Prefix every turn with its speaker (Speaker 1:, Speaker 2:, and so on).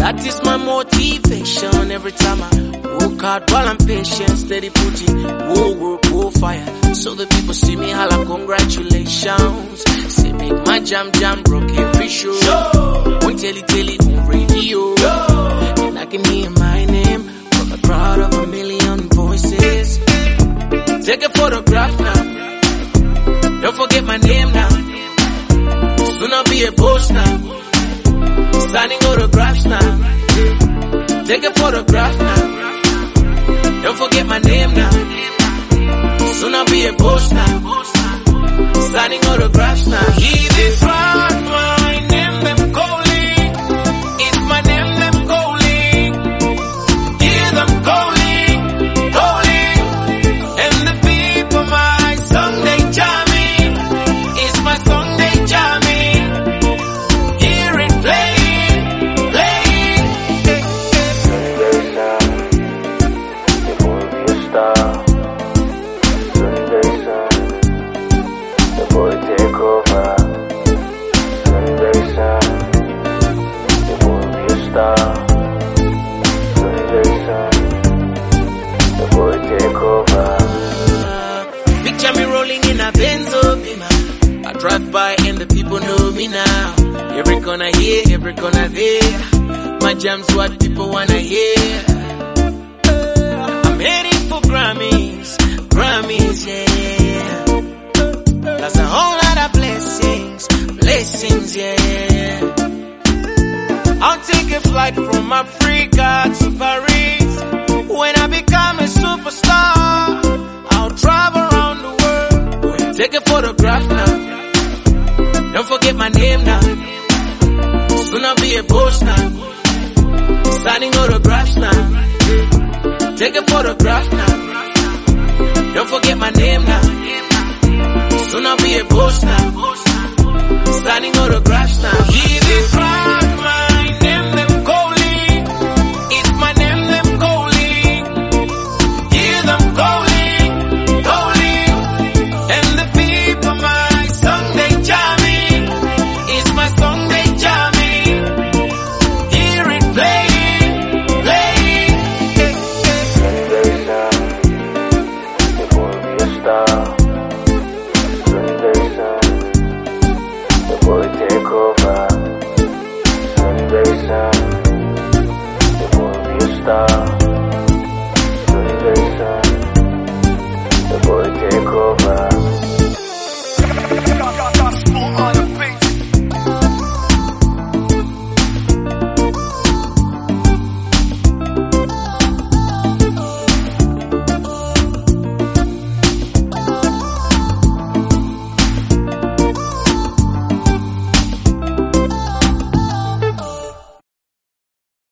Speaker 1: That is my motivation every time I work hard while I'm patient, steady putting more work, more fire. So the people see me holla congratulations. Say make my jam broke every show. Won't tell it on radio. And I can hear my name from a crowd of a million voices. Take a photograph now. Don't forget my name now. Soon I'll be a boss now. Signing autographs now. Take a photograph now. Don't forget my name now. Soon I'll be a boss now. Signing autographs now. Give it right, my name them calling. It's my name them calling. Hear them calling, calling. And the people my song they jamming. It's my song they jamming. Hear it playing, playing. Picture me rolling in a Benzo Beamer. I drive by and the people know me now. Every corner here, every corner there. My jam's what people wanna hear. I'm heading for Grammys, Grammys, yeah. That's a whole lot of blessings, blessings, yeah. I'll take a flight from Africa to Paris. When I become a superstar, I'll travel around the world. Take a photograph now. Don't forget my name now. Soon I'll be a boss now. Signing autographs now. Take a photograph now. Don't forget my name now. Soon I'll be a boss now. Signing autographs now. Give it